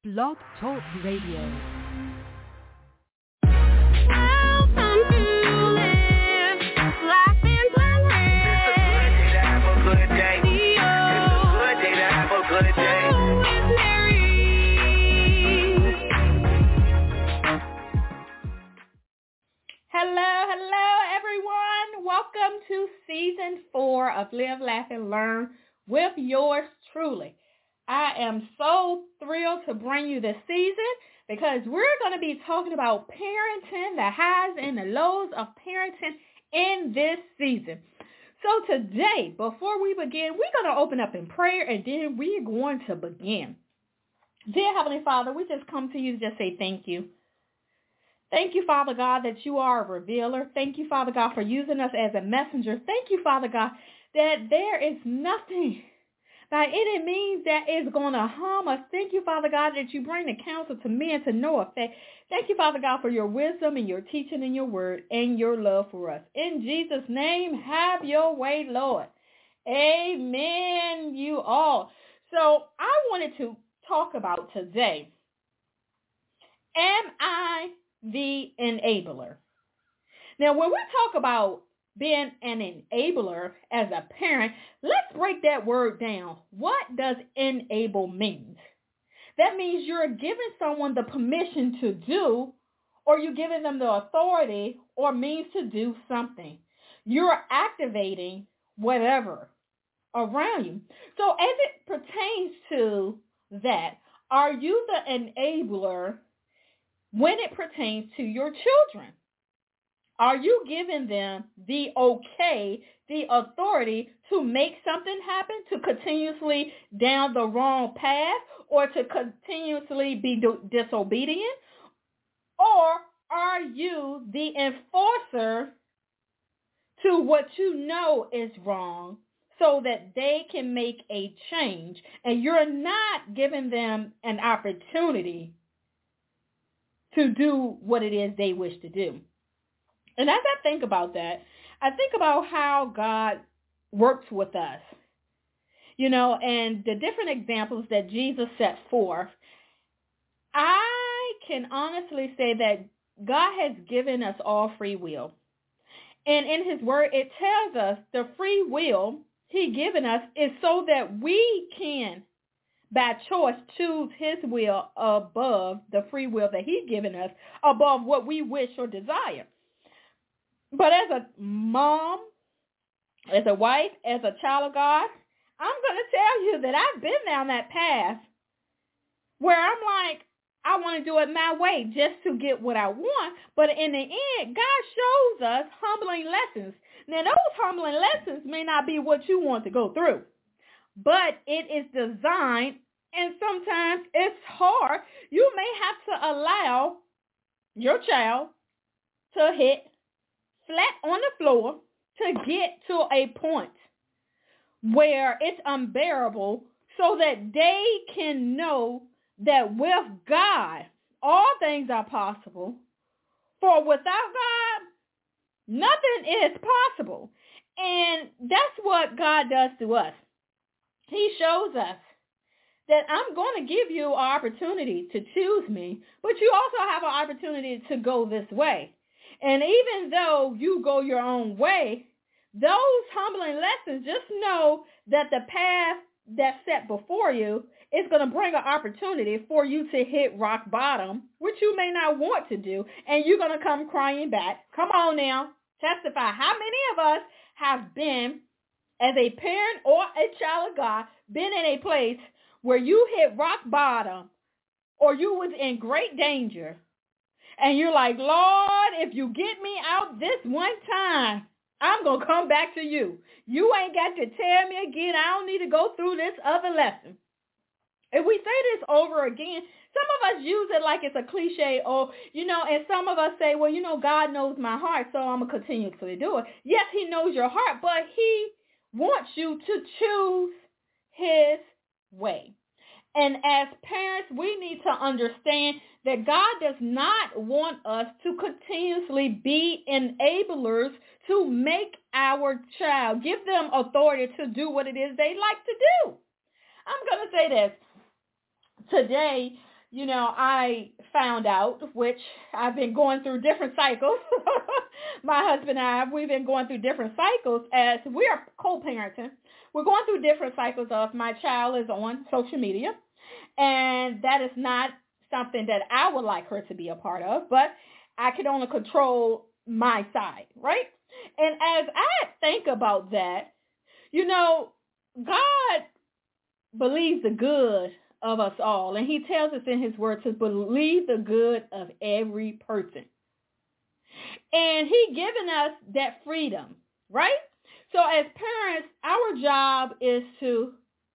Blog Talk Radio. Hello, everyone. Welcome to Season 4 of Live, Laugh, and Learn with yours truly. I am so thrilled to bring you this season because we're going to be talking about parenting, the highs and the lows of parenting in this season. So today, before we begin, we're going to open up in prayer and then we're going to begin. Dear Heavenly Father, we just come to you to just say thank you. Thank you, Father God, that you are a revealer. Thank you, Father God, for using us as a messenger. Thank you, Father God, that there is nothing by any means that is going to harm us. Thank you, Father God, that you bring the counsel to men to no effect. Thank you, Father God, for your wisdom and your teaching and your word and your love for us. In Jesus' name, have your way, Lord. Amen, you all. So I wanted to talk about today, am I the enabler? Now, when we talk about being an enabler as a parent, let's break that word down. What does enable mean? That means you're giving someone the permission to do, or you're giving them the authority or means to do something. You're activating whatever around you. So as it pertains to that, are you the enabler when it pertains to your children? Are you giving them the okay, the authority to make something happen, to continuously down the wrong path, or to continuously be disobedient? Or are you the enforcer to what you know is wrong so that they can make a change, and you're not giving them an opportunity to do what it is they wish to do? And as I think about that, I think about how God works with us, and the different examples that Jesus set forth. I can honestly say that God has given us all free will. And in his word, it tells us the free will he given us is so that we can, by choice, choose his will above the free will that he's given us, above what we wish or desire. But as a mom, as a wife, as a child of God, I'm going to tell you that I've been down that path where I'm like, I want to do it my way just to get what I want. But in the end, God shows us humbling lessons. Now, those humbling lessons may not be what you want to go through, but it is designed, and sometimes it's hard. You may have to allow your child to hit flat on the floor to get to a point where it's unbearable so that they can know that with God, all things are possible. For without God, nothing is possible. And that's what God does to us. He shows us that I'm going to give you an opportunity to choose me, but you also have an opportunity to go this way. And even though you go your own way, those humbling lessons, just know that the path that's set before you is going to bring an opportunity for you to hit rock bottom, which you may not want to do, and you're going to come crying back. Come on now, testify. How many of us have been, as a parent or a child of God, been in a place where you hit rock bottom or you was in great danger? And you're like, Lord, if you get me out this one time, I'm going to come back to you. You ain't got to tell me again. I don't need to go through this other lesson. If we say this over again, some of us use it like it's a cliche, or, and some of us say, well, God knows my heart, so I'm going to continuously do it. Yes, he knows your heart, but he wants you to choose his way. And as parents, we need to understand that God does not want us to continuously be enablers to make our child, give them authority to do what it is they like to do. I'm going to say this. Today, I found out, which I've been going through different cycles. My husband and we've been going through different cycles as we are co-parenting. We're going through different cycles of my child is on social media, and that is not something that I would like her to be a part of, but I can only control my side, right? And as I think about that, God believes the good of us all. And he tells us in his word to believe the good of every person. And he given us that freedom, right? So as parents, our job is to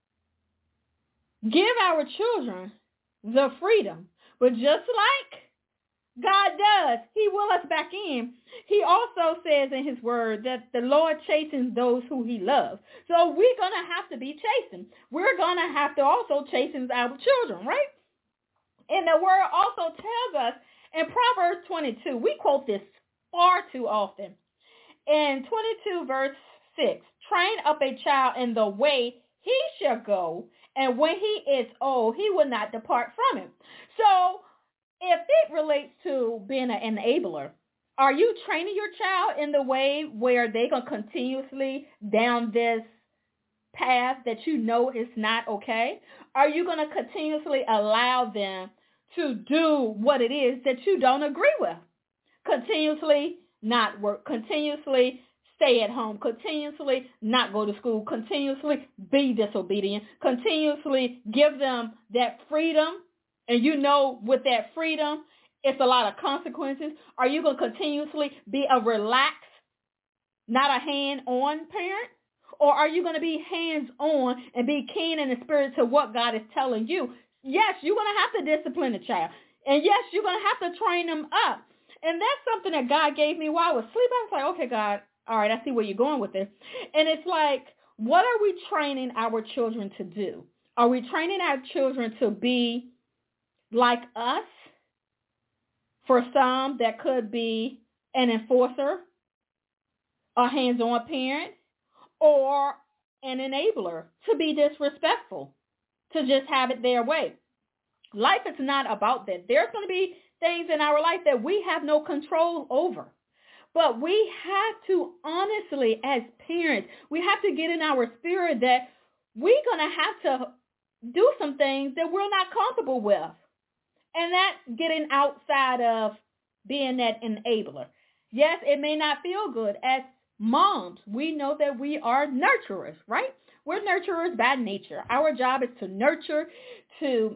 give our children the freedom. But just like God does, he will us back in. He also says in his word that the Lord chastens those who he loves. So we're going to have to be chastened. We're going to have to also chasten our children, right? And the word also tells us in Proverbs 22, we quote this far too often. In 22 verse 6, train up a child in the way he shall go, and when he is old, he will not depart from it. So if it relates to being an enabler, are you training your child in the way where they're going to continuously down this path that you know is not okay? Are you going to continuously allow them to do what it is that you don't agree with? Continuously not work, continuously stay at home, continuously not go to school, continuously be disobedient, continuously give them that freedom. And with that freedom, it's a lot of consequences. Are you going to continuously be a relaxed, not a hand-on parent? Or are you going to be hands-on and be keen in the spirit to what God is telling you? Yes, you're going to have to discipline the child. And yes, you're going to have to train them up. And that's something that God gave me while I was asleep. I was like, okay, God, all right, I see where you're going with this. And it's like, what are we training our children to do? Are we training our children to be like us? For some, that could be an enforcer, a hands-on parent, or an enabler, to be disrespectful, to just have it their way. Life is not about that. There's going to be things in our life that we have no control over. But we have to honestly, as parents, we have to get in our spirit that we're going to have to do some things that we're not comfortable with. And that's getting outside of being that enabler. Yes, it may not feel good. As moms, we know that we are nurturers, right? We're nurturers by nature. Our job is to nurture, to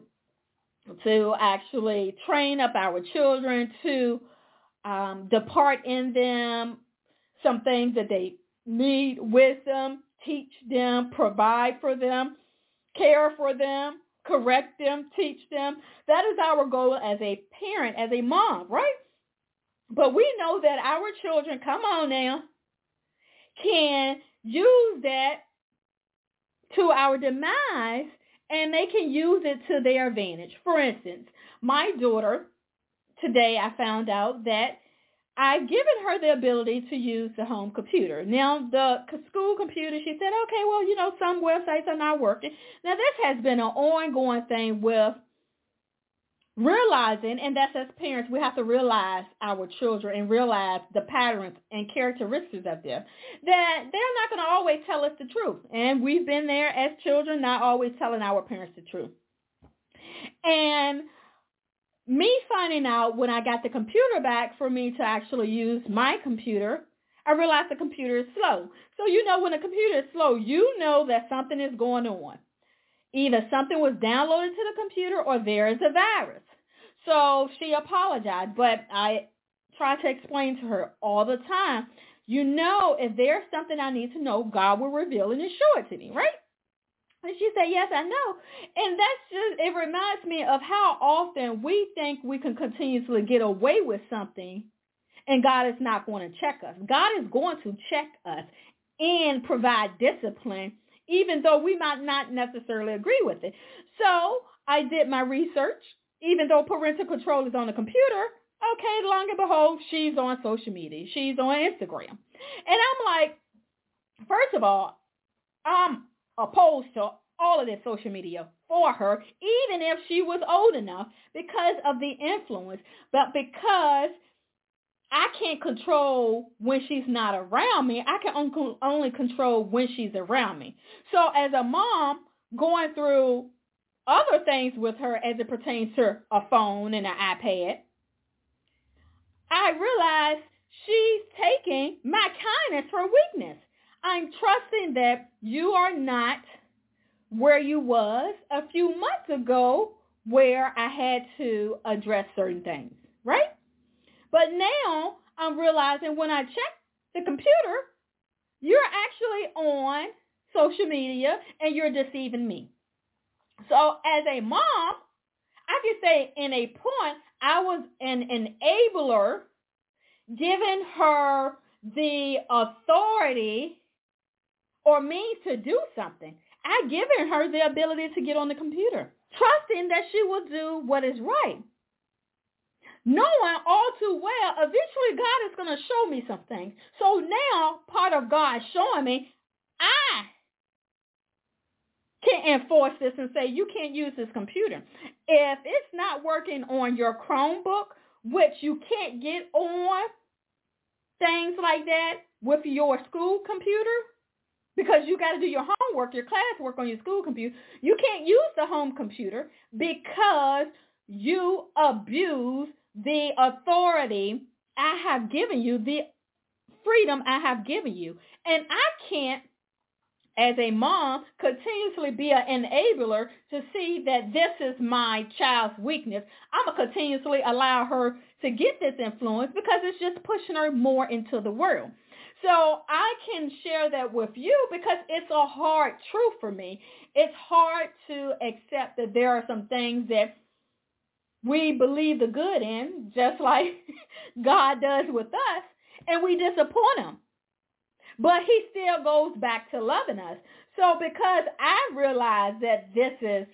actually train up our children, to depart in them some things that they need, wisdom, teach them, provide for them, care for them, correct them, teach them. That is our goal as a parent, as a mom, right? But we know that our children, come on now, can use that to our demise, and they can use it to their advantage. For instance, my daughter, today I found out that I've given her the ability to use the home computer. Now, the school computer, she said, okay, well, some websites are not working. Now, this has been an ongoing thing with realizing, and that's as parents, we have to realize our children and realize the patterns and characteristics of them, that they're not going to always tell us the truth. And we've been there as children, not always telling our parents the truth. And me finding out when I got the computer back for me to actually use my computer, I realized the computer is slow. So when a computer is slow, you know that something is going on. Either something was downloaded to the computer or there is a virus. So she apologized, but I try to explain to her all the time, if there's something I need to know, God will reveal it and show it to me, right? And she said, yes, I know. And it reminds me of how often we think we can continuously get away with something and God is not going to check us. God is going to check us and provide discipline, even though we might not necessarily agree with it. So I did my research. Even though parental control is on the computer, okay, long and behold, she's on social media. She's on Instagram. And I'm like, first of all, I'm opposed to all of this social media. for her, even if she was old enough, because of the influence. But because I can't control when she's not around me, I can only control when she's around me. So as a mom going through other things with her as it pertains to a phone and an iPad, I realize she's taking my kindness for weakness. I'm trusting that you are not where you was a few months ago where I had to address certain things, right? But now I'm realizing when I check the computer, you're actually on social media and you're deceiving me. So as a mom, I could say in a point, I was an enabler, giving her the authority or means to do something. I given her the ability to get on the computer, trusting that she will do what is right. Knowing all too well, eventually God is going to show me some things. So now part of God showing me, I can enforce this and say, you can't use this computer. If it's not working on your Chromebook, which you can't get on things like that with your school computer, because you got to do your homework, your classwork on your school computer, you can't use the home computer because you abuse the authority I have given you, the freedom I have given you. And I can't, as a mom, continuously be an enabler to see that this is my child's weakness. I'm going to continuously allow her to get this influence because it's just pushing her more into the world. So I can share that with you because it's a hard truth for me. It's hard to accept that there are some things that we believe the good in, just like God does with us, and we disappoint him. But he still goes back to loving us. So because I realize that this is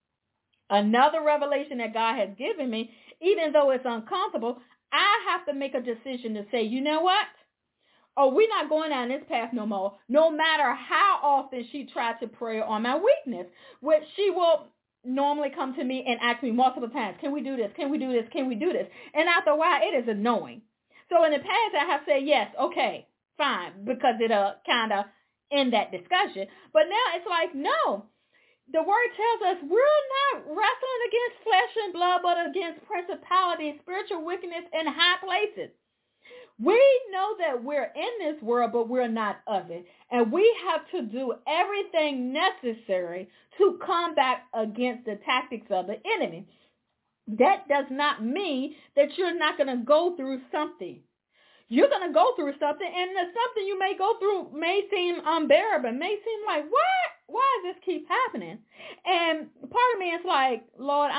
another revelation that God has given me, even though it's uncomfortable, I have to make a decision to say, you know what? Oh, we're not going down this path no more, no matter how often she tried to prey on my weakness, which she will normally come to me and ask me multiple times, can we do this? Can we do this? Can we do this? And after a while, it is annoying. So in the past, I have said, yes, okay, fine, because it'll kind of end that discussion. But now it's like, no. The word tells us we're not wrestling against flesh and blood, but against principalities, spiritual wickedness in high places. We know that we're in this world, but we're not of it. And we have to do everything necessary to combat against the tactics of the enemy. That does not mean that you're not going to go through something. You're going to go through something, and the something you may go through may seem unbearable, may seem like, what? Why does this keep happening? And part of me is like, Lord,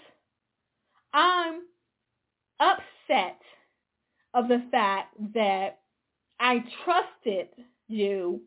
I'm upset of the fact that I trusted you,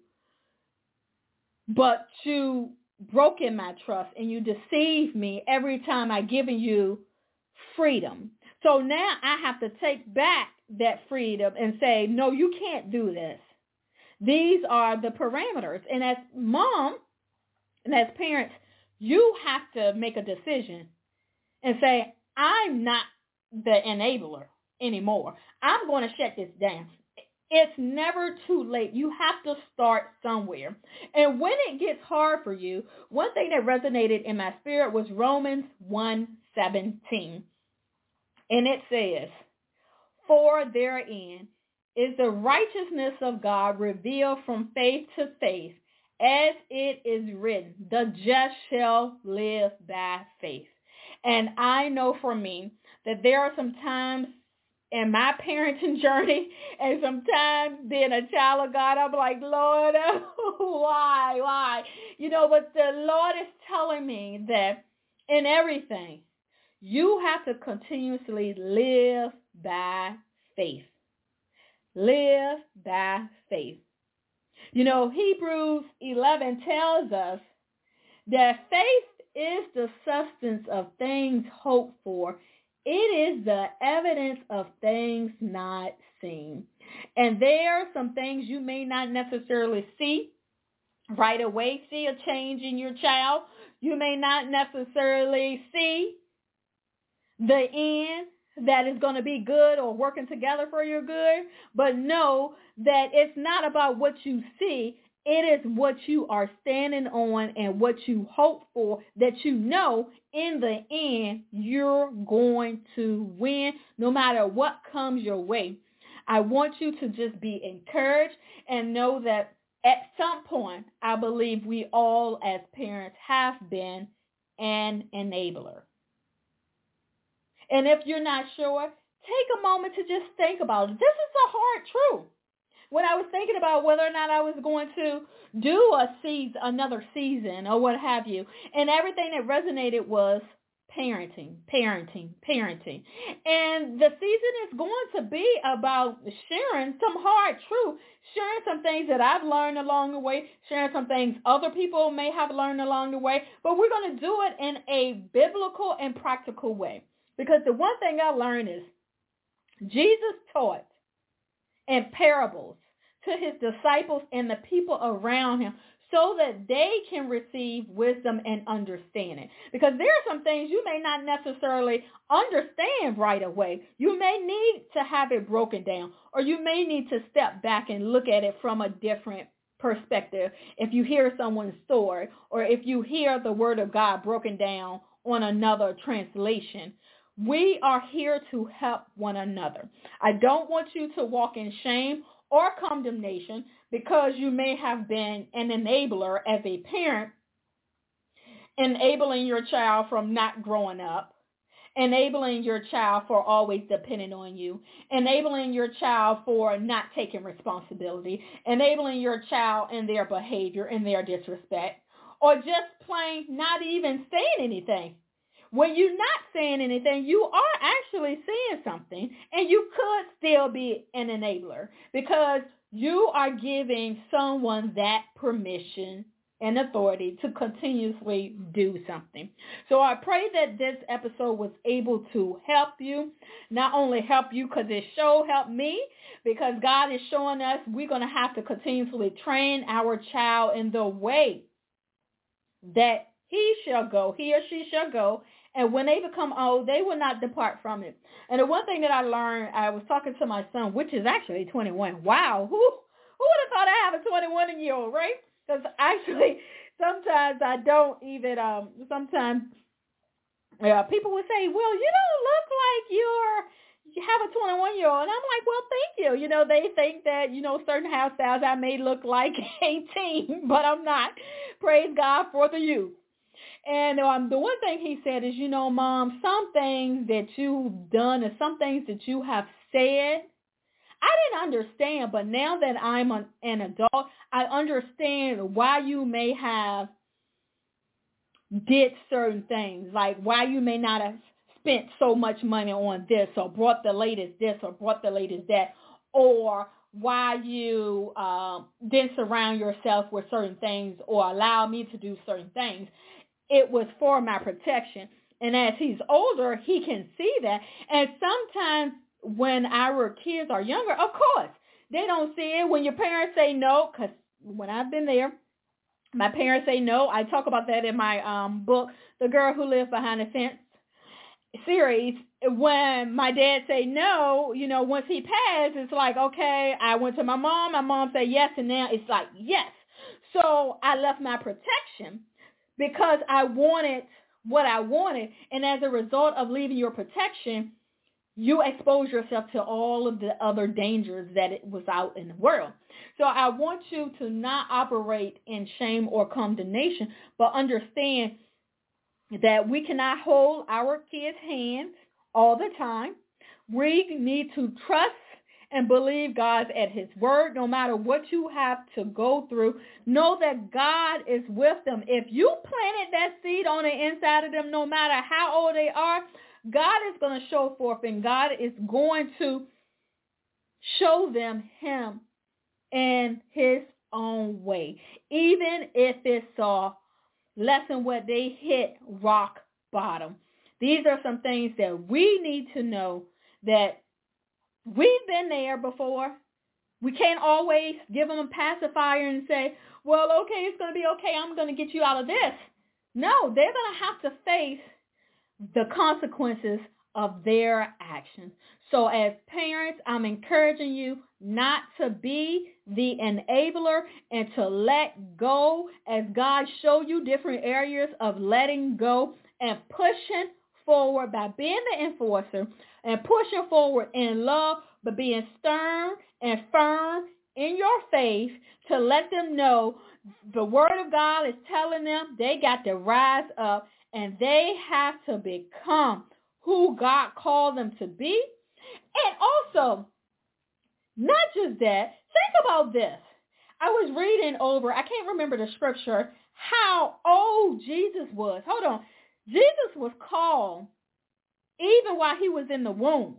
but you broken my trust and you deceived me every time I given you freedom. So now I have to take back that freedom and say, no, you can't do this. These are the parameters. And as mom and as parents, you have to make a decision and say, I'm not the enabler anymore. I'm going to shut this down. It's never too late. You have to start somewhere. And when it gets hard for you, one thing that resonated in my spirit was Romans 1:17. And it says, for therein is the righteousness of God revealed from faith to faith, as it is written, the just shall live by faith. And I know for me that there are some times in my parenting journey and sometimes being a child of God, I'm like, Lord, why? But the Lord is telling me that in everything, you have to continuously live by faith. Live by faith. Hebrews 11 tells us that faith is the substance of things hoped for. It is the evidence of things not seen. And there are some things you may not necessarily see. right away see a change in your child. You may not necessarily see the end that is going to be good or working together for your good, but know that it's not about what you see. It is what you are standing on and what you hope for, that you know in the end you're going to win no matter what comes your way. I want you to just be encouraged and know that at some point, I believe we all as parents have been an enabler. And if you're not sure, take a moment to just think about it. This is a hard truth. When I was thinking about whether or not I was going to do another season or what have you, and everything that resonated was parenting, parenting, parenting. And the season is going to be about sharing some hard truth, sharing some things that I've learned along the way, sharing some things other people may have learned along the way, but we're going to do it in a biblical and practical way. Because the one thing I learned is Jesus taught in parables to his disciples and the people around him so that they can receive wisdom and understanding. Because there are some things you may not necessarily understand right away. You may need to have it broken down, or you may need to step back and look at it from a different perspective if you hear someone's story or if you hear the word of God broken down on another translation. We are here to help one another. I don't want you to walk in shame or condemnation because you may have been an enabler as a parent, enabling your child from not growing up, enabling your child for always depending on you, enabling your child for not taking responsibility, enabling your child in their behavior and their disrespect, or just plain not even saying anything. When you're not saying anything, you are actually saying something, and you could still be an enabler because you are giving someone that permission and authority to continuously do something. So I pray that this episode was able to help you, not only help you because it sure helped me, because God is showing us we're going to have to continuously train our child in the way that he or she shall go. And when they become old, they will not depart from it. And the one thing that I learned, I was talking to my son, which is actually 21. Wow, who would have thought I have a 21-year-old, right? Because actually, sometimes I don't even, sometimes people would say, well, you don't look like you have a 21-year-old. And I'm like, well, thank you. You know, they think that, certain hairstyles I may look like 18, but I'm not. Praise God for the youth. And the one thing he said is, Mom, some things that you've done and some things that you have said, I didn't understand. But now that I'm an adult, I understand why you may have did certain things, like why you may not have spent so much money on this or brought the latest this or brought the latest that, or why you didn't surround yourself with certain things or allow me to do certain things. It was for my protection. And as he's older, he can see that. And sometimes when our kids are younger, of course, they don't see it. When your parents say no, because when I've been there, my parents say no. I talk about that in my book, The Girl Who Lived Behind the Fence series. When my dad say no, once he passed, it's like, okay, I went to my mom said yes, and now it's like yes. So I left my protection because I wanted what I wanted. And as a result of leaving your protection, you expose yourself to all of the other dangers that it was out in the world. So I want you to not operate in shame or condemnation, but understand that we cannot hold our kids' hands all the time. We need to trust and believe God at his word, no matter what you have to go through. Know that God is with them. If you planted that seed on the inside of them, no matter how old they are, God is going to show forth, and God is going to show them him in his own way. Even if it's a lesson where they hit rock bottom. These are some things that we need to know that we've been there before, We can't always give them a pacifier and say, well, okay, it's going to be okay. I'm going to get you out of this. No, they're going to have to face the consequences of their actions. So as parents, I'm encouraging you not to be the enabler and to let go as God show you different areas of letting go and pushing forward by being the enforcer and pushing forward in love, but being stern and firm in your faith to let them know the word of God is telling them they got to rise up and they have to become who God called them to be. And also, not just that, think about this. I was reading over, I can't remember the scripture, how old Jesus was. Hold on. Jesus was called even while he was in the womb.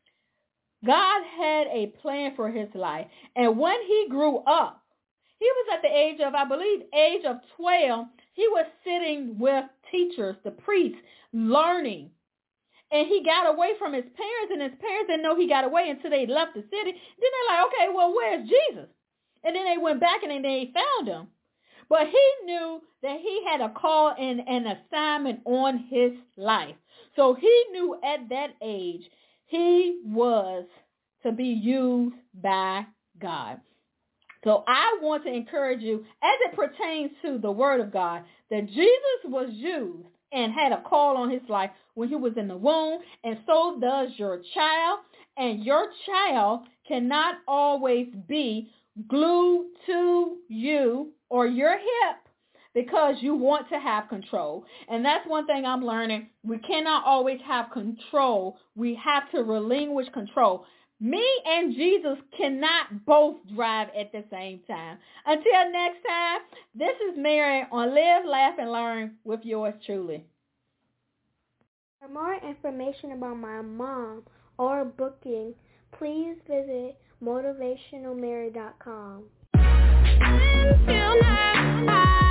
God had a plan for his life. And when he grew up, he was at the age of, I believe, age of 12. He was sitting with teachers, the priests, learning. And he got away from his parents, and his parents didn't know he got away until they left the city. Then they're like, okay, well, where's Jesus? And then they went back and then they found him. But he knew that he had a call and an assignment on his life. So he knew at that age he was to be used by God. So I want to encourage you, as it pertains to the word of God, that Jesus was used and had a call on his life when he was in the womb, and so does your child. And your child cannot always be glued to you or your hip because you want to have control. And that's one thing I'm learning. We cannot always have control. We have to relinquish control. Me and Jesus cannot both drive at the same time. Until next time, this is Mary on Live, Laugh, and Learn with yours truly. For more information about my mom or booking, please visit motivationalmary.com.